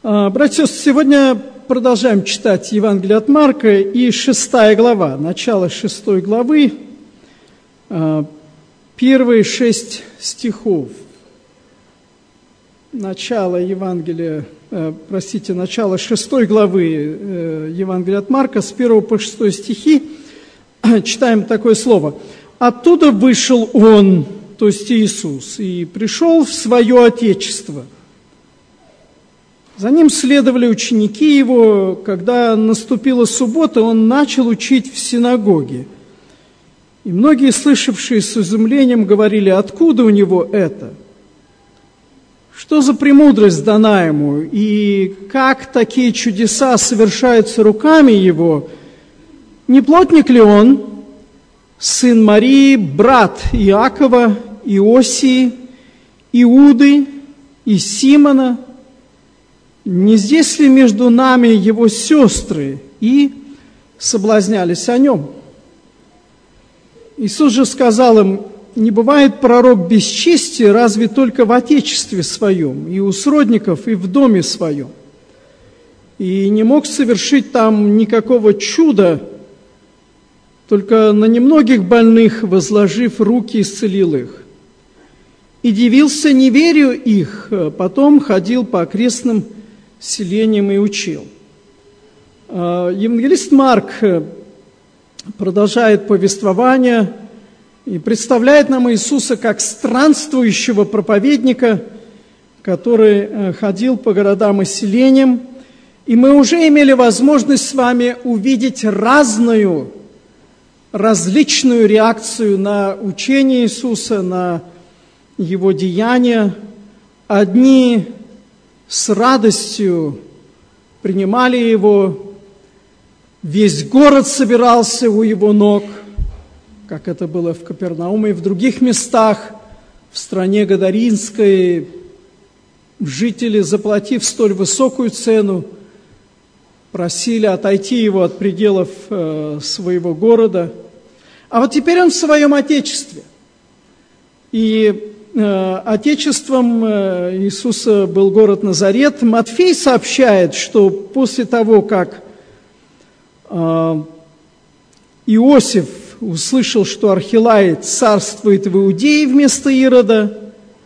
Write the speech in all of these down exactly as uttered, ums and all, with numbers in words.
Братья и сестры, сегодня продолжаем читать Евангелие от Марка, и шестая глава, начало шестой главы, первые шесть стихов. Начало Евангелия, простите, начало шестой главы Евангелия от Марка, с первого по шестой стихи, читаем такое слово. «Оттуда вышел Он, то есть Иисус, и пришел в свое Отечество. За ним следовали ученики его. Когда наступила суббота, он начал учить в синагоге. И многие, слышавшие с изумлением, говорили: откуда у него это? Что за премудрость дана ему? И как такие чудеса совершаются руками его? Не плотник ли он, сын Марии, брат Иакова, Иосии, Иуды и Симона? Не здесь ли между нами его сестры?» И соблазнялись о нем. Иисус же сказал им: «Не бывает пророк без чести, разве только в отечестве своем, и у сродников, и в доме своем. И не мог совершить там никакого чуда, только на немногих больных, возложив руки, исцелил их. И дивился неверию их, потом ходил по окрестным селением и учил». Евангелист Марк продолжает повествование и представляет нам Иисуса как странствующего проповедника, который ходил по городам и селениям. И мы уже имели возможность с вами увидеть разную, различную реакцию на учение Иисуса, на Его деяния. Одни с радостью принимали Его, весь город собирался у Его ног, как это было в Капернауме и в других местах, в стране Гадаринской. Жители, заплатив столь высокую цену, просили отойти Его от пределов э, своего города. А вот теперь Он в своем Отечестве. И Отечеством Иисуса был город Назарет. Матфей сообщает, что после того, как Иосиф услышал, что Архилай царствует в Иудее вместо Ирода,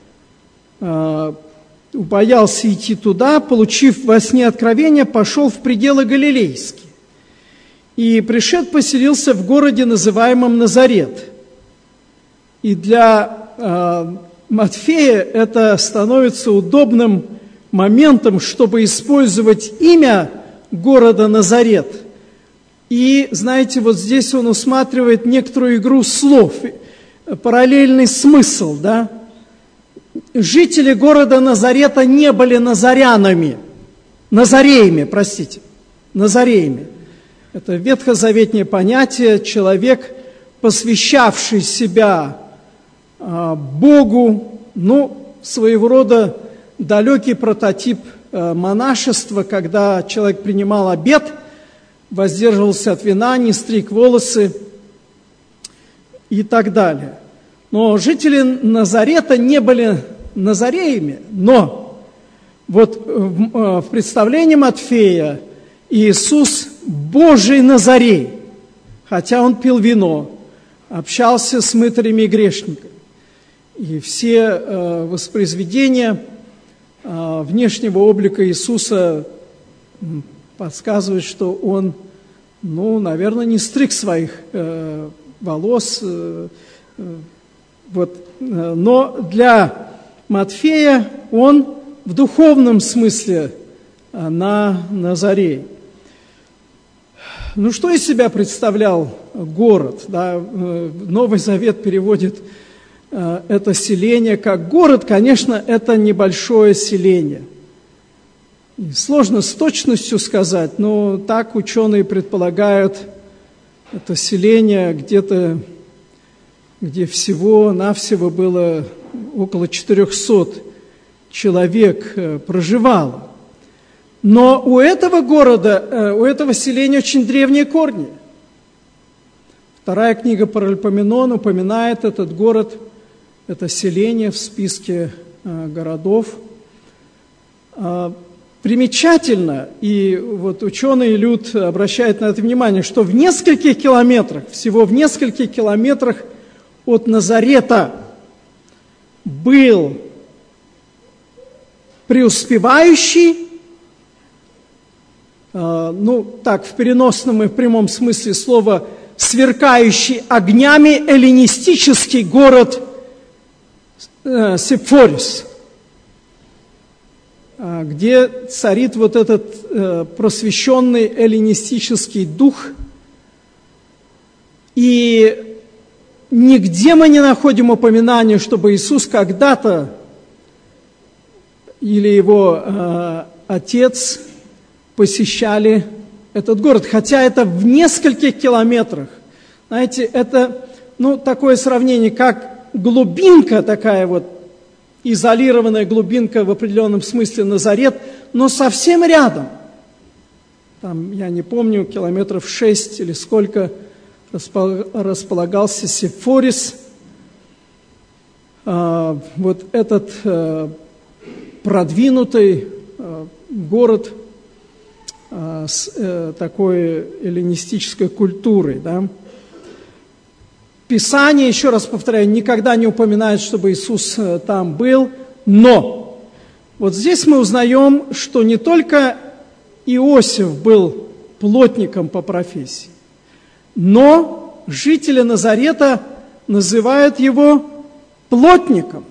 убоялся идти туда, получив во сне откровение, пошел в пределы Галилейские. И пришед, поселился в городе, называемом Назарет. И для Матфея это становится удобным моментом, чтобы использовать имя города Назарет. И, знаете, вот здесь он усматривает некоторую игру слов, параллельный смысл, да? Жители города Назарета не были назарянами, назареями, простите, назареями. Это ветхозаветнее понятие, человек, посвящавший себя Богу, ну, своего рода далекий прототип монашества, когда человек принимал обет, воздерживался от вина, не стриг волосы и так далее. Но жители Назарета не были назареями, но вот в представлении Матфея Иисус Божий Назарей, хотя Он пил вино, общался с мытарями и грешниками. И все э, воспроизведения э, внешнего облика Иисуса подсказывают, что Он, ну, наверное, не стриг своих э, волос. Э, э, вот. Но для Матфея Он в духовном смысле э, на Назарей. Ну, что из себя представлял город? Да? Новый Завет переводит это селение как город. Конечно, это небольшое селение. И сложно с точностью сказать, но так ученые предполагают, это селение где-то, где всего-навсего было около четырехсот человек проживало. Но у этого города, у этого селения очень древние корни. Вторая книга Паралипоменон упоминает этот город, это селение в списке городов. Примечательно, и вот ученый люд обращает на это внимание, что в нескольких километрах, всего в нескольких километрах от Назарета был преуспевающий, э, ну так, в переносном и в прямом смысле слова, сверкающий огнями эллинистический город э, Сепфорис, где царит вот этот э, просвещенный эллинистический дух. И нигде мы не находим упоминания, чтобы Иисус когда-то или его э, отец посещали этот город, хотя это в нескольких километрах. Знаете, это ну, такое сравнение, как глубинка такая вот, изолированная глубинка в определенном смысле Назарет, но совсем рядом. Там, я не помню, километров шесть или сколько располагался Сепфорис. А, вот этот а, продвинутый а, город а, с а, такой эллинистической культурой, да. Писание, еще раз повторяю, никогда не упоминает, чтобы Иисус там был, но вот здесь мы узнаем, что не только Иосиф был плотником по профессии, но жители Назарета называют его плотником,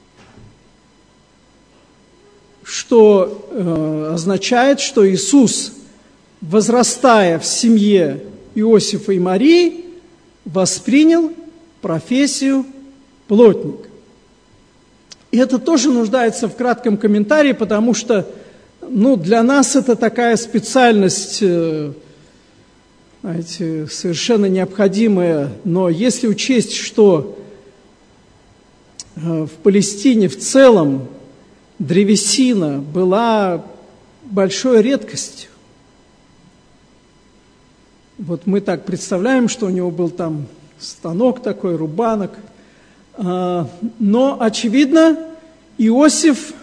что э, означает, что Иисус, возрастая в семье Иосифа и Марии, воспринял профессию плотника. И это тоже нуждается в кратком комментарии, потому что ну, для нас это такая специальность, знаете, совершенно необходимая. Но если учесть, что в Палестине в целом древесина была большой редкостью, вот мы так представляем, что у него был там станок такой, рубанок. Но, очевидно, Иосиф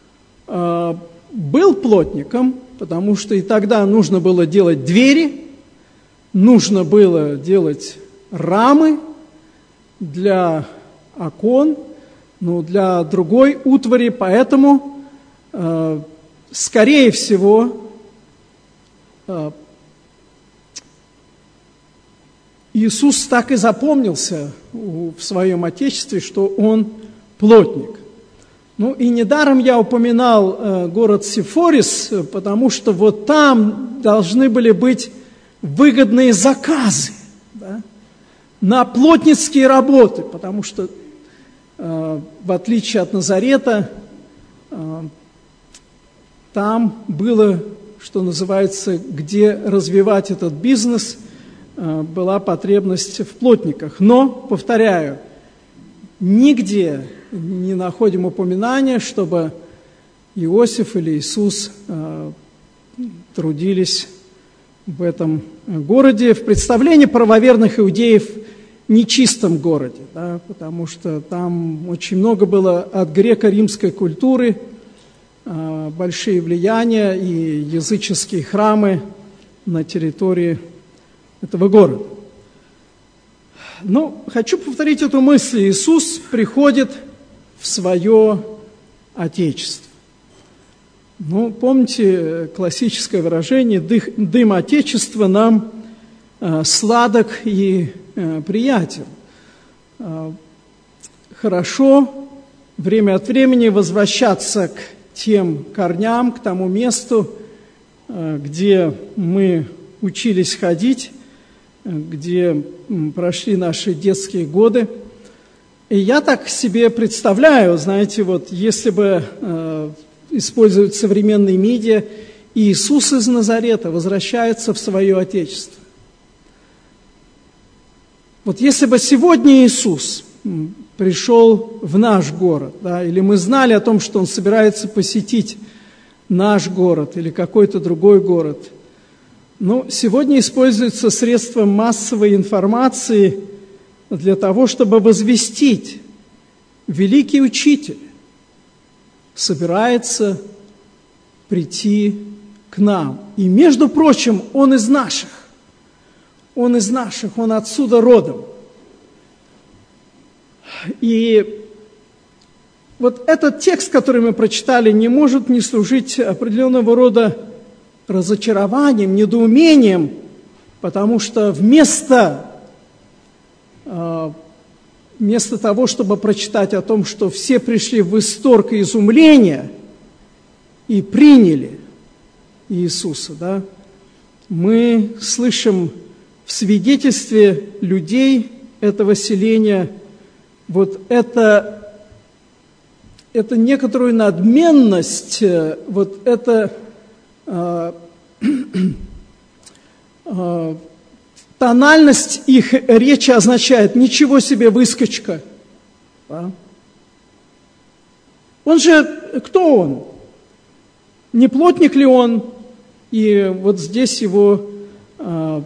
был плотником, потому что и тогда нужно было делать двери, нужно было делать рамы для окон, ну, для другой утвари. Поэтому, скорее всего, Иисус так и запомнился в своем Отечестве, что он плотник. Ну и недаром я упоминал э, город Сепфорис, потому что вот там должны были быть выгодные заказы, да, на плотницкие работы, потому что э, в отличие от Назарета, э, там было, что называется, где развивать этот бизнес, была потребность в плотниках. Но, повторяю, нигде не находим упоминания, чтобы Иосиф или Иисус э, трудились в этом городе, в представлении правоверных иудеев нечистом городе, да, потому что там очень много было от греко-римской культуры, э, большие влияния и языческие храмы на территории этого города. Но хочу повторить эту мысль. Иисус приходит в свое Отечество. Ну, помните классическое выражение «дых, «дым Отечества нам э, сладок и э, приятен». Э, хорошо время от времени возвращаться к тем корням, к тому месту, э, где мы учились ходить, где прошли наши детские годы. И я так себе представляю, знаете, вот если бы э, использовать современные медиа, Иисус из Назарета возвращается в свое Отечество. Вот если бы сегодня Иисус пришел в наш город, да, или мы знали о том, что Он собирается посетить наш город или какой-то другой город, ну, сегодня используются средства массовой информации для того, чтобы возвестить: великий учитель собирается прийти к нам. И, между прочим, Он из наших. Он из наших, Он отсюда родом. И вот этот текст, который мы прочитали, не может не служить определенного рода разочарованием, недоумением, потому что вместо, вместо того, чтобы прочитать о том, что все пришли в восторг и изумление и приняли Иисуса, да, мы слышим в свидетельстве людей этого селения вот это, это некоторую надменность, вот это э, э, тональность их речи означает «ничего себе, выскочка». Да? Он же, кто он? Не плотник ли он? И вот здесь его э,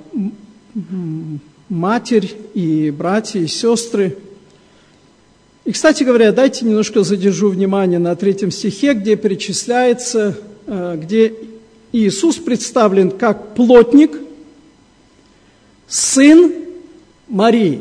матерь и братья и сестры. И, кстати говоря, дайте немножко задержу внимание на третьем стихе, где перечисляется, где Иисус представлен как плотник, сын Марии,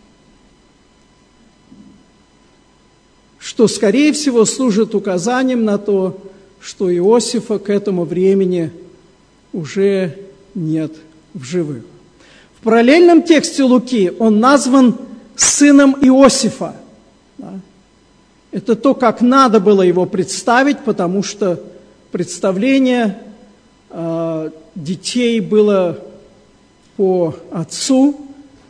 что, скорее всего, служит указанием на то, что Иосифа к этому времени уже нет в живых. В параллельном тексте Луки он назван сыном Иосифа. Да? Это то, как надо было его представить, потому что представление э, детей было по отцу,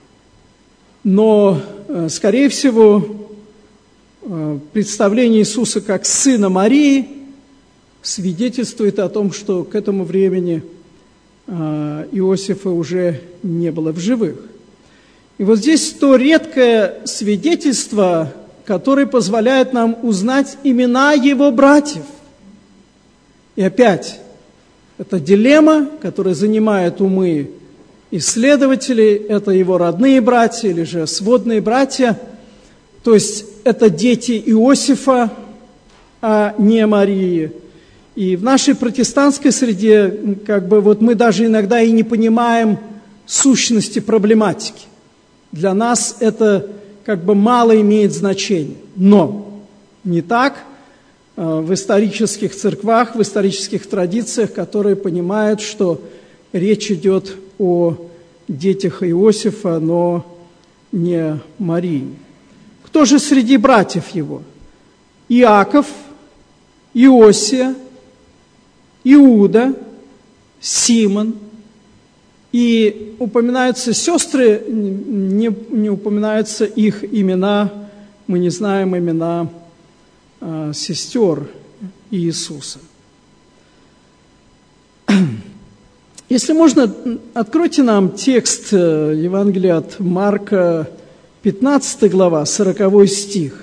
но, э, скорее всего, э, представление Иисуса как сына Марии свидетельствует о том, что к этому времени э, Иосифа уже не было в живых. И вот здесь то редкое свидетельство, который позволяет нам узнать имена его братьев. И опять, это дилемма, которая занимает умы исследователей, это его родные братья или же сводные братья, то есть это дети Иосифа, а не Марии. И в нашей протестантской среде, как бы, вот мы даже иногда и не понимаем сущности проблематики. Для нас это как бы мало имеет значения. Но не так в исторических церквах, в исторических традициях, которые понимают, что речь идет о детях Иосифа, но не Марии. Кто же среди братьев его? Иаков, Иосия, Иуда, Симон. И упоминаются сестры, не, не упоминаются их имена, мы не знаем имена э, сестер Иисуса. Если можно, откройте нам текст Евангелия от Марка, пятнадцатая глава, сороковой стих.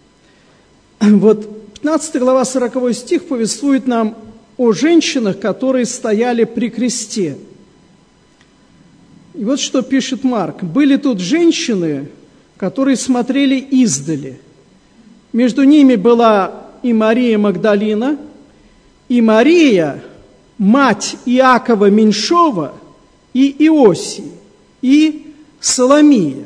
Вот пятнадцатая глава, сороковой стих повествует нам о женщинах, которые стояли при кресте. И вот что пишет Марк. «Были тут женщины, которые смотрели издали. Между ними была и Мария Магдалина, и Мария, мать Иакова Меньшого, и Иосии, и Соломия».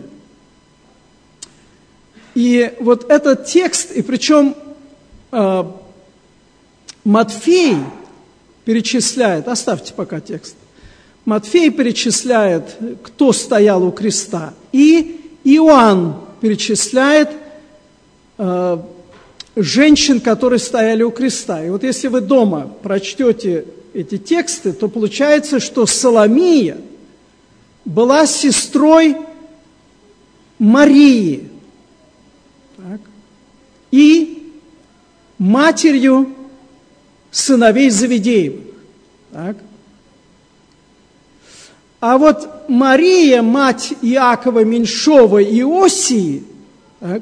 И вот этот текст, и причем э, Матфей перечисляет, оставьте пока текст, Матфей перечисляет, кто стоял у креста, и Иоанн перечисляет э, женщин, которые стояли у креста. И вот если вы дома прочтете эти тексты, то получается, что Соломия была сестрой Марии, так, и матерью сыновей Завидеевых. Так. А вот Мария, мать Иакова Меньшого и Иосии, так,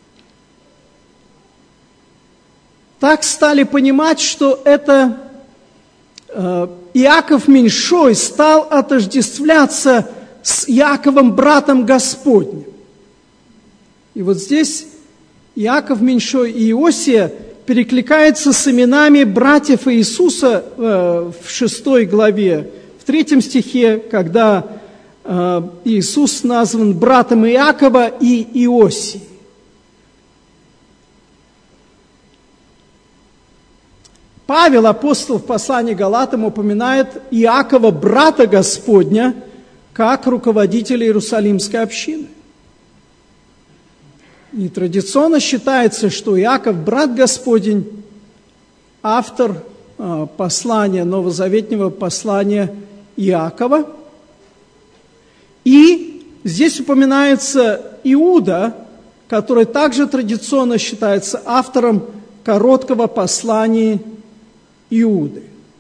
так стали понимать, что это э, Иаков Меньшой стал отождествляться с Иаковом, братом Господним. И вот здесь Иаков Меньшой и Иосия перекликается с именами братьев Иисуса в шестой главе, в третьем стихе, когда Иисус назван братом Иакова и Иосии. Павел, апостол, в послании к Галатам упоминает Иакова, брата Господня, как руководителя Иерусалимской общины. И традиционно считается, что Иаков, брат Господень, автор э, послания, новозаветнего послания Иакова. И здесь упоминается Иуда, который также традиционно считается автором короткого послания Иуды.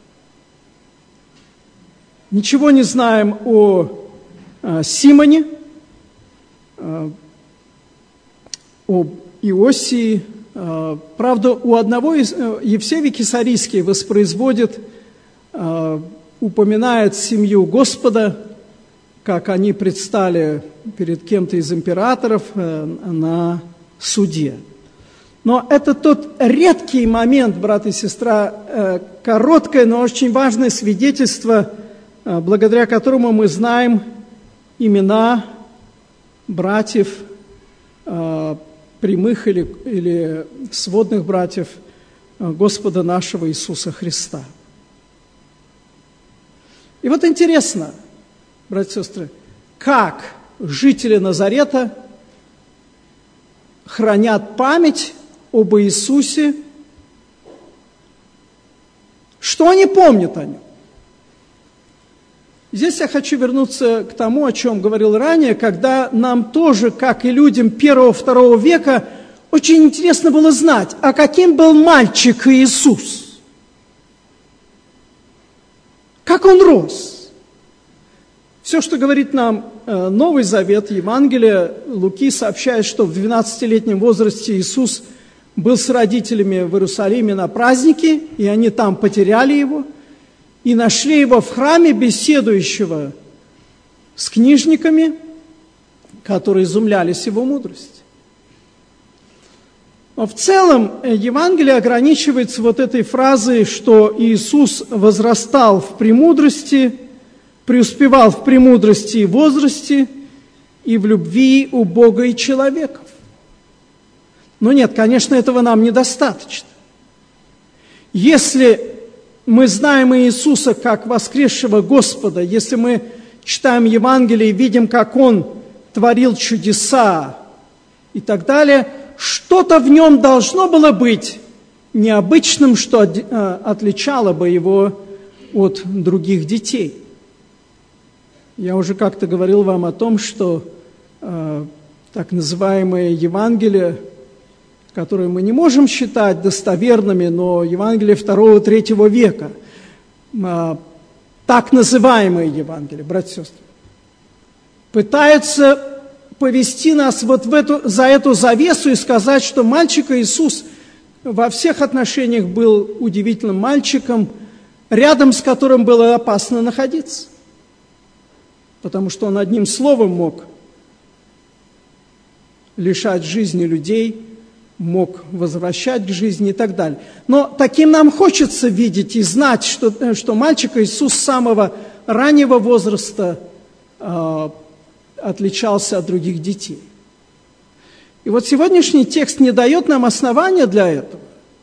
Ничего не знаем о э, Симоне, э, об Иосии. Э, правда, у одного из э, Евсевий Кесарийский воспроизводит, э, упоминает семью Господа, как они предстали перед кем-то из императоров э, на суде. Но это тот редкий момент, брат и сестра, короткое, но очень важное свидетельство, благодаря которому мы знаем имена братьев, прямых или, или сводных братьев Господа нашего Иисуса Христа. И вот интересно, братья и сестры, как жители Назарета хранят память об Иисусе, что они помнят о Нем. Здесь я хочу вернуться к тому, о чем говорил ранее, когда нам тоже, как и людям первого-второго века, очень интересно было знать, а каким был мальчик Иисус? Как он рос? Все, что говорит нам Новый Завет, Евангелие, Луки сообщает, что в двенадцатилетнем возрасте Иисус был с родителями в Иерусалиме на празднике, и они там потеряли его, и нашли его в храме, беседующего с книжниками, которые изумлялись его мудрости. Но в целом Евангелие ограничивается вот этой фразой, что Иисус возрастал в премудрости, преуспевал в премудрости и возрасте, и в любви у Бога и человеков. Но нет, конечно, этого нам недостаточно. Если мы знаем Иисуса как воскресшего Господа, если мы читаем Евангелие и видим, как Он творил чудеса и так далее, что-то в Нем должно было быть необычным, что отличало бы Его от других детей. Я уже как-то говорил вам о том, что э, так называемые Евангелия, которые мы не можем считать достоверными, но Евангелие второго-третьего века, э, так называемые Евангелия, братья и сестры, пытаются повести нас вот в эту, за эту завесу и сказать, что мальчик Иисус во всех отношениях был удивительным мальчиком, рядом с которым было опасно находиться. Потому что он одним словом мог лишать жизни людей, мог возвращать к жизни и так далее. Но таким нам хочется видеть и знать, что, что мальчик Иисус с самого раннего возраста э, отличался от других детей. И вот сегодняшний текст не дает нам основания для этого,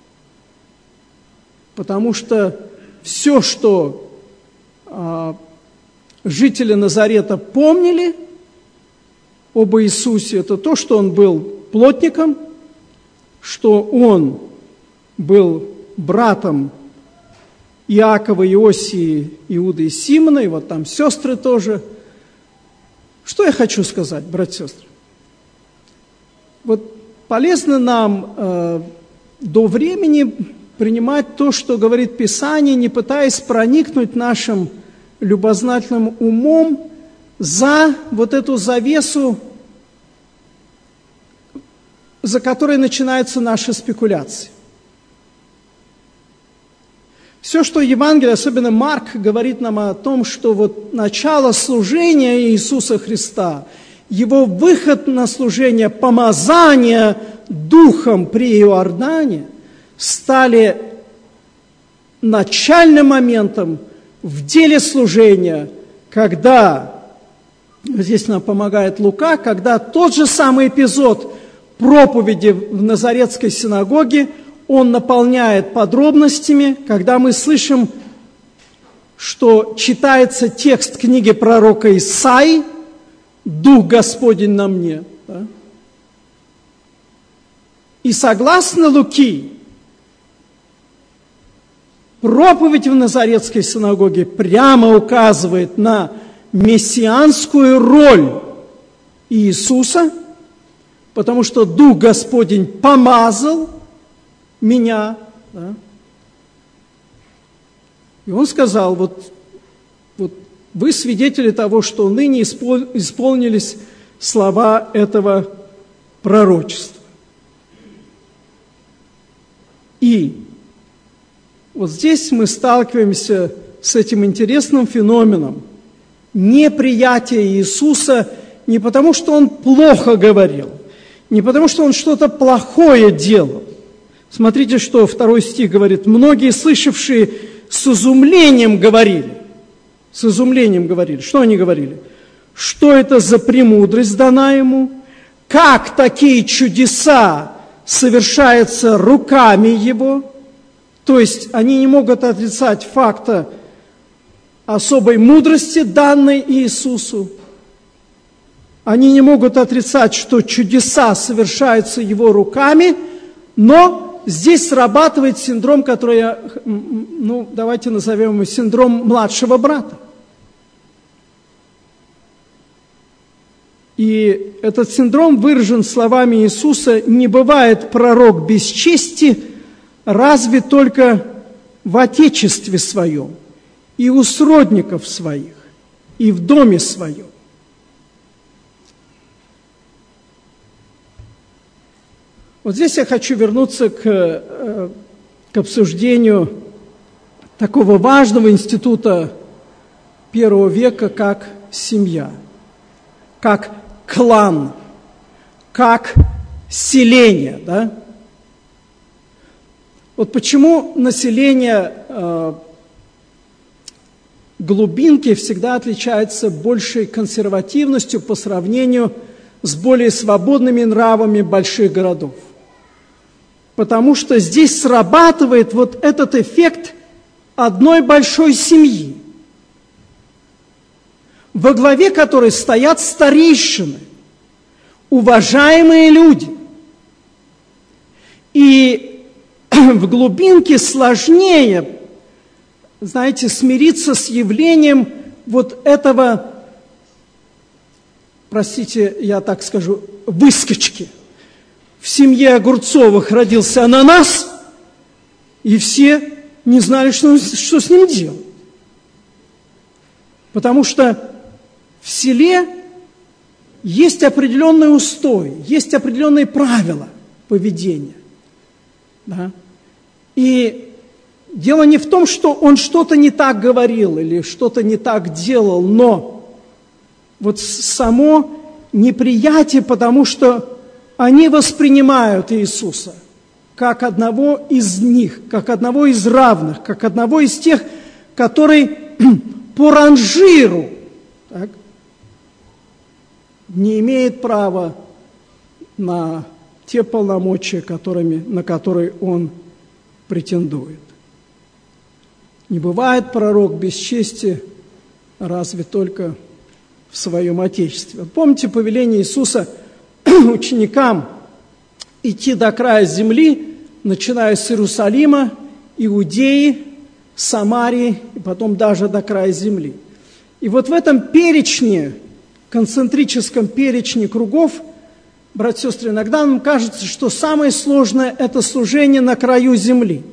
потому что все, что э, жители Назарета помнили об Иисусе, это то, что Он был плотником, что Он был братом Иакова, Иосии, Иуды и Симона, и вот там сестры тоже. Что я хочу сказать, братья и сестры? Вот полезно нам э, до времени принимать то, что говорит Писание, не пытаясь проникнуть нашим любознательным умом за вот эту завесу, за которой начинаются наши спекуляции. Все, что Евангелие, особенно Марк, говорит нам о том, что вот начало служения Иисуса Христа, Его выход на служение, помазание Духом при Иордане, стали начальным моментом в деле служения, когда, здесь нам помогает Лука, когда тот же самый эпизод проповеди в Назаретской синагоге, он наполняет подробностями, когда мы слышим, что читается текст книги пророка Исаии «Дух Господень на мне». Да? И согласно Луки, проповедь в Назаретской синагоге прямо указывает на мессианскую роль Иисуса, потому что Дух Господень помазал меня. Да? И Он сказал, вот, вот вы свидетели того, что ныне исполнились слова этого пророчества. И вот здесь мы сталкиваемся с этим интересным феноменом неприятия Иисуса не потому, что Он плохо говорил, не потому, что Он что-то плохое делал. Смотрите, что второй стих говорит. Многие, слышавшие, с изумлением говорили. С изумлением говорили. Что они говорили? Что это за премудрость дана Ему? Как такие чудеса совершаются руками Его? То есть они не могут отрицать факта особой мудрости, данной Иисусу. Они не могут отрицать, что чудеса совершаются Его руками, но здесь срабатывает синдром, который, я, ну, давайте назовем его синдром младшего брата. И этот синдром выражен словами Иисуса: «Не бывает пророк без чести, разве только в отечестве своем, и у сродников своих, и в доме своем». Вот здесь я хочу вернуться к, к обсуждению такого важного института первого века, как семья, как клан, как селение, да? Вот почему население э, глубинки всегда отличается большей консервативностью по сравнению с более свободными нравами больших городов. Потому что здесь срабатывает вот этот эффект одной большой семьи, во главе которой стоят старейшины, уважаемые люди. И в глубинке сложнее, знаете, смириться с явлением вот этого, простите, я так скажу, выскочки. В семье Огурцовых родился ананас, и все не знали, что, что с ним делать. Потому что в селе есть определенный устой, есть определенные правила поведения. Да? И дело не в том, что он что-то не так говорил или что-то не так делал, но вот само неприятие, потому что они воспринимают Иисуса как одного из них, как одного из равных, как одного из тех, который по ранжиру так, не имеет права на те полномочия, которыми, на которые он претендует. Не бывает пророк без чести, разве только в своем Отечестве. Помните повеление Иисуса ученикам идти до края земли, начиная с Иерусалима, Иудеи, Самарии и потом даже до края земли. И вот в этом перечне, концентрическом перечне кругов, братья и сестры, иногда нам кажется, что самое сложное – это служение на краю земли.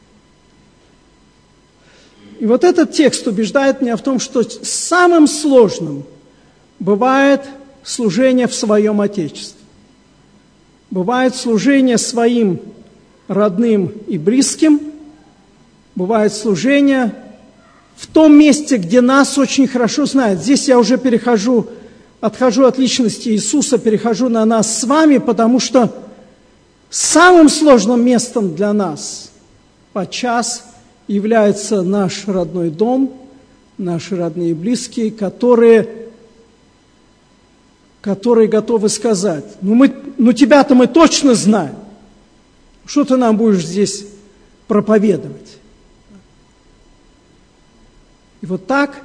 И вот этот текст убеждает меня в том, что самым сложным бывает служение в своем Отечестве. Бывает служение своим родным и близким, бывает служение в том месте, где нас очень хорошо знают. Здесь я уже перехожу, отхожу от личности Иисуса, перехожу на нас с вами, потому что Самым сложным местом для нас подчас является наш родной дом, наши родные и близкие, которые, которые готовы сказать: ну, мы, ну тебя-то мы точно знаем, что ты нам будешь здесь проповедовать? И вот так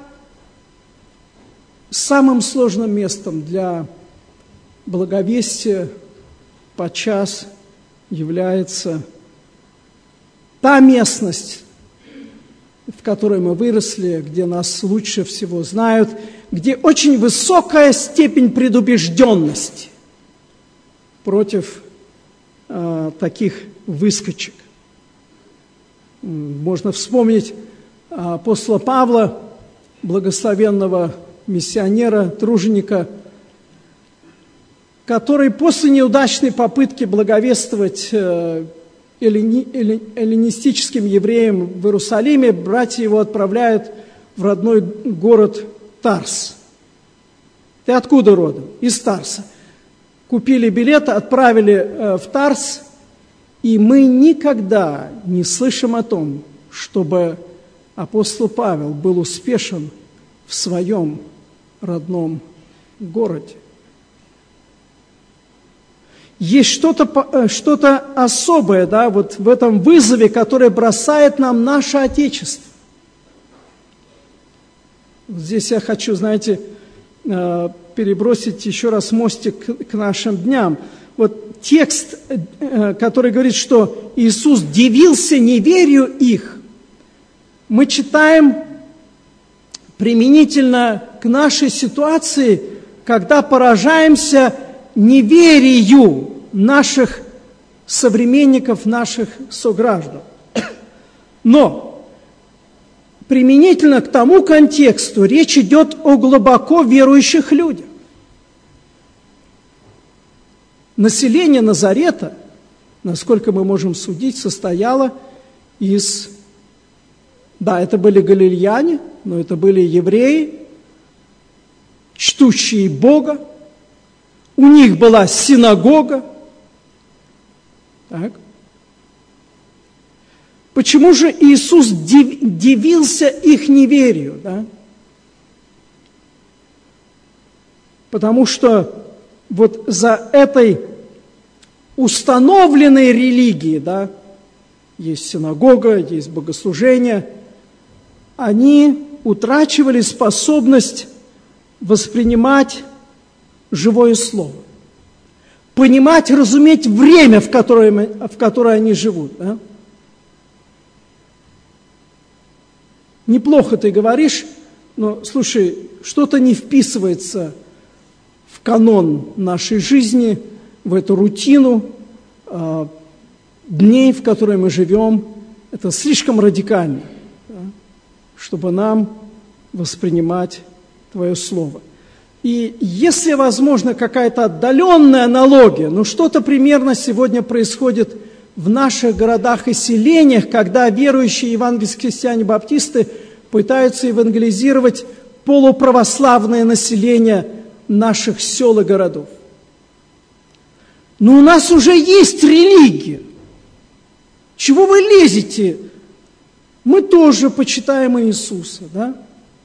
самым сложным местом для благовестия подчас является та местность, в которой мы выросли, где нас лучше всего знают, где очень высокая степень предубежденности против э, таких выскочек. Можно вспомнить апостола Павла, благословенного миссионера, труженика, который после неудачной попытки благовествовать э, эллинистическим евреям в Иерусалиме, братья его отправляют в родной город Тарс. Ты откуда родом? Из Тарса. Купили билет, отправили э, в Тарс, и мы никогда не слышим о том, чтобы апостол Павел был успешен в своем родном городе. Есть что-то, что-то особое, да, вот в этом вызове, который бросает нам наше Отечество. Здесь я хочу, знаете, перебросить еще раз мостик к нашим дням. Вот текст, который говорит, что Иисус дивился неверию их, мы читаем применительно к нашей ситуации, когда поражаемся неверию наших современников, наших сограждан. Но применительно к тому контексту речь идет о глубоко верующих людях. Население Назарета, насколько мы можем судить, состояло из... Да, это были галилеяне, но это были евреи, чтущие Бога. У них была синагога. Так. Почему же Иисус див, дивился их неверию? Да? Потому что вот за этой установленной религией, да, есть синагога, есть богослужение, они утрачивали способность воспринимать живое слово, понимать, разуметь время, в которое, в которое они живут. Да? Неплохо ты говоришь, но, слушай, что-то не вписывается в канон нашей жизни, в эту рутину э, дней, в которые мы живем. Это слишком радикально, да, чтобы нам воспринимать Твое Слово. И если возможно какая-то отдаленная аналогия, ну что-то примерно сегодня происходит в наших городах и селениях, когда верующие евангельские христиане-баптисты пытаются евангелизировать полуправославное население наших сел и городов. Но у нас уже есть религия. Чего вы лезете? Мы тоже почитаем Иисуса, да?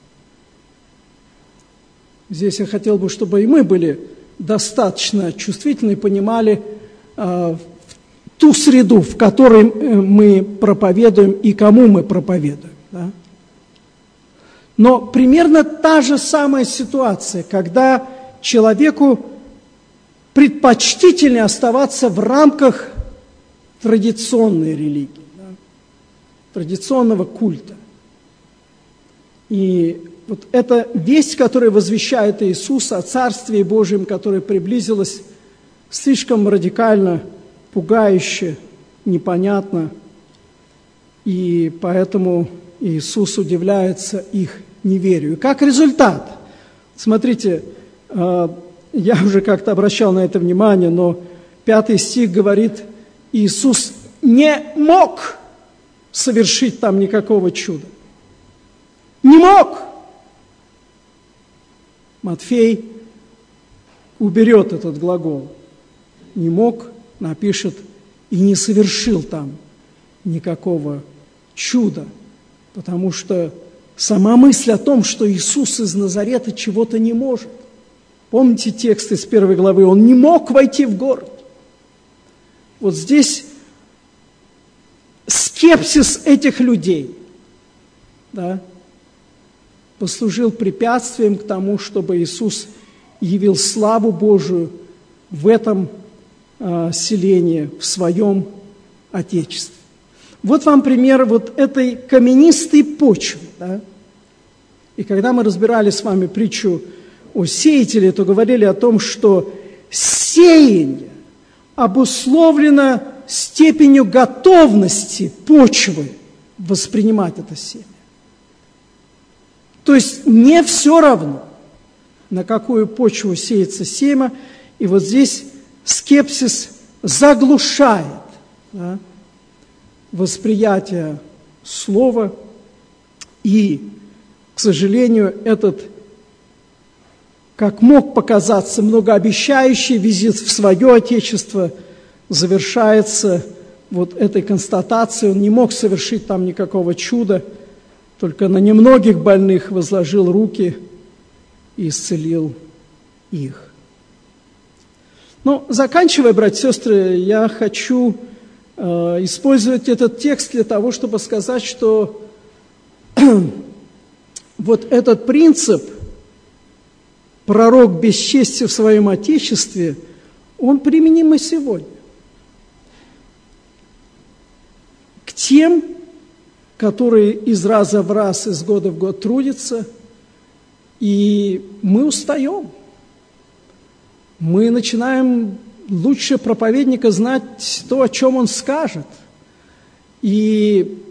Здесь я хотел бы, чтобы и мы были достаточно чувствительны и понимали э, ту среду, в которой мы проповедуем и кому мы проповедуем. Да? Но примерно та же самая ситуация, когда человеку предпочтительнее оставаться в рамках традиционной религии, да? Традиционного культа. И вот эта весть, которая возвещает Иисуса о Царстве Божьем, которое приблизилось, слишком радикально, пугающе, непонятно. И поэтому Иисус удивляется их неверию. Как результат, смотрите, я уже как-то обращал на это внимание, но пятый стих говорит, Иисус не мог совершить там никакого чуда. Не мог! Матфей уберет этот глагол. Не мог, напишет и не совершил там никакого чуда, потому что сама мысль о том, что Иисус из Назарета чего-то не может. Помните текст из первой главы? Он не мог войти в город. Вот здесь скепсис этих людей, да, послужил препятствием к тому, чтобы Иисус явил славу Божию в этом э, селении, в своем Отечестве. Вот вам пример вот этой каменистой почвы. Да? И когда мы разбирали с вами притчу о сеятеле, то говорили о том, что сеяние обусловлено степенью готовности почвы воспринимать это семя. То есть не все равно, на какую почву сеется семя, и вот здесь скепсис заглушает, да, восприятие слова, и, к сожалению, этот, как мог показаться, многообещающий визит в свое Отечество завершается вот этой констатацией. Он не мог совершить там никакого чуда, только на немногих больных возложил руки и исцелил их. Но, заканчивая, братья и сестры, я хочу э, использовать этот текст для того, чтобы сказать, что вот этот принцип «пророк без чести в своем Отечестве», он применим и сегодня. К тем, которые из раза в раз, из года в год трудятся, и мы устаем. Мы начинаем лучше проповедника знать то, о чем он скажет. И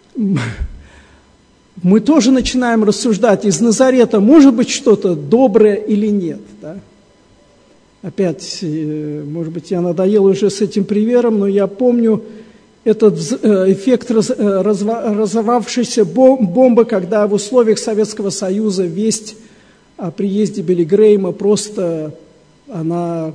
мы тоже начинаем рассуждать, из Назарета может быть что-то доброе или нет. Да? Опять, может быть, я надоел уже с этим примером, но я помню этот эффект разорвавшейся бомбы, когда в условиях Советского Союза весть о приезде Билли Грэйма просто она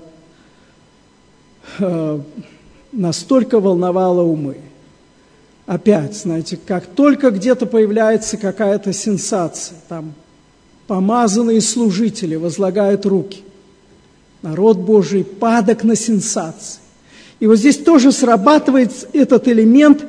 настолько волновала умы. Опять, знаете, как только где-то появляется какая-то сенсация, там помазанные служители возлагают руки, народ Божий падок на сенсации. И вот здесь тоже срабатывает этот элемент,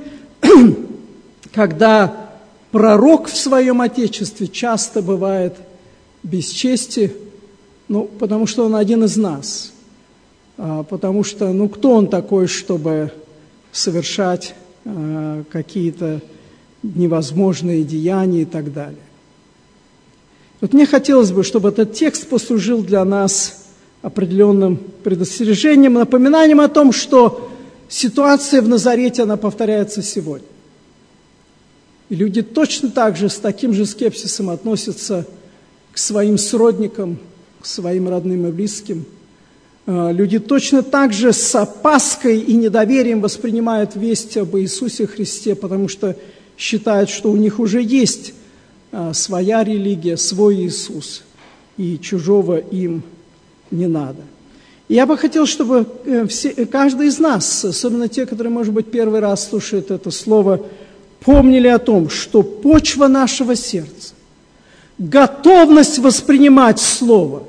когда пророк в своем Отечестве часто бывает без чести, ну, потому что он один из нас, а, потому что, ну, кто он такой, чтобы совершать а, какие-то невозможные деяния и так далее. Вот мне хотелось бы, чтобы этот текст послужил для нас определенным предостережением, напоминанием о том, что ситуация в Назарете, она повторяется сегодня. И люди точно так же, с таким же скепсисом относятся к своим сродникам, к своим родным и близким. Люди точно так же с опаской и недоверием воспринимают весть об Иисусе Христе, потому что считают, что у них уже есть своя религия, свой Иисус, и чужого им не надо. И я бы хотел, чтобы все, каждый из нас, особенно те, которые, может быть, первый раз слушают это слово, помнили о том, что почва нашего сердца, готовность воспринимать Слово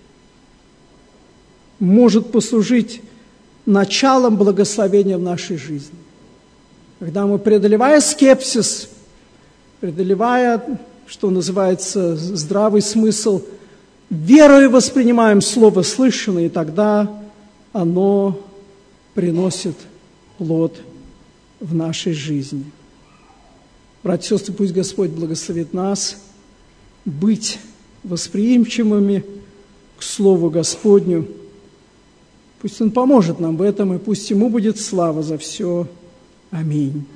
может послужить началом благословения в нашей жизни. Когда мы, преодолевая скепсис, преодолевая, что называется, здравый смысл, верою воспринимаем Слово слышанное, и тогда оно приносит плод в нашей жизни. Братья и сестры, пусть Господь благословит нас быть восприимчивыми к Слову Господню. Пусть Он поможет нам в этом, и пусть Ему будет слава за все. Аминь.